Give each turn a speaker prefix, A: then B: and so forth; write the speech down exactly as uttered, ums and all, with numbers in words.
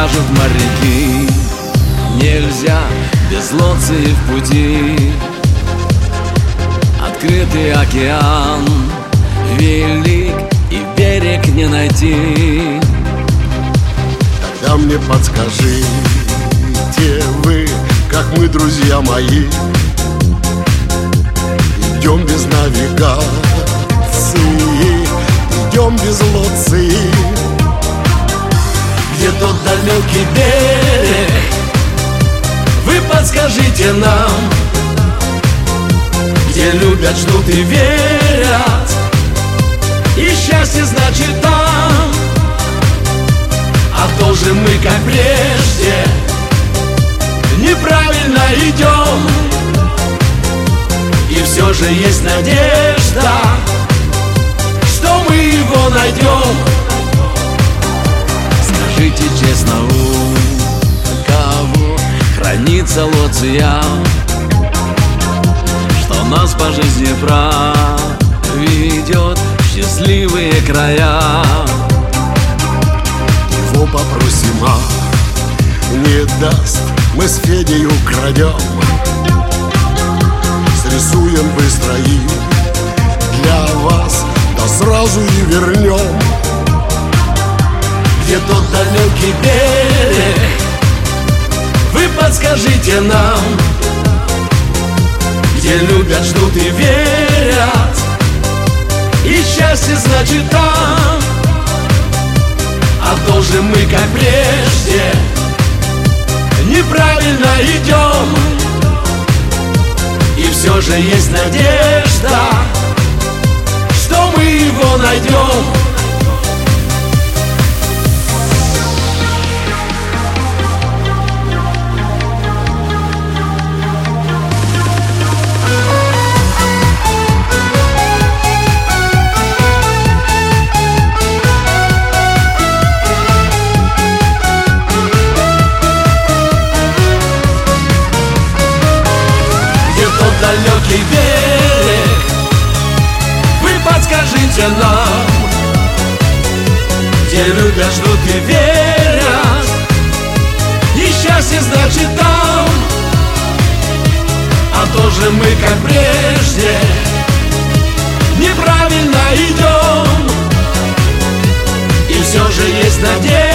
A: скажут моряки. Нельзя без лодки в пути. Открытый океан велик, и берег не найти.
B: Тогда мне подскажите вы, как мы, друзья мои, идем без навигации, идем без лодки.
A: Где тот далекий берег? Вы подскажите нам. Где любят, ждут и верят, и счастье значит там. А то же мы, как прежде, неправильно идем. И все же есть надежда, что мы его найдем. Скажите честно, у кого хранится лоция, что нас по жизни проведет в счастливые края.
B: Его попросим, а не даст, мы с Федей украдем. Срисуем быстро и для вас, да сразу и вернем.
A: Где тот далекий берег? Вы подскажите нам. Где любят, ждут и верят, и счастье значит там. А то же мы, как прежде, неправильно идем. И все же есть надежда, что мы его найдем. Далекий берег, вы подскажите нам. Где любят, ждут и верят, и счастье значит там. А то же мы, как прежде, неправильно идем. И все же есть надежда,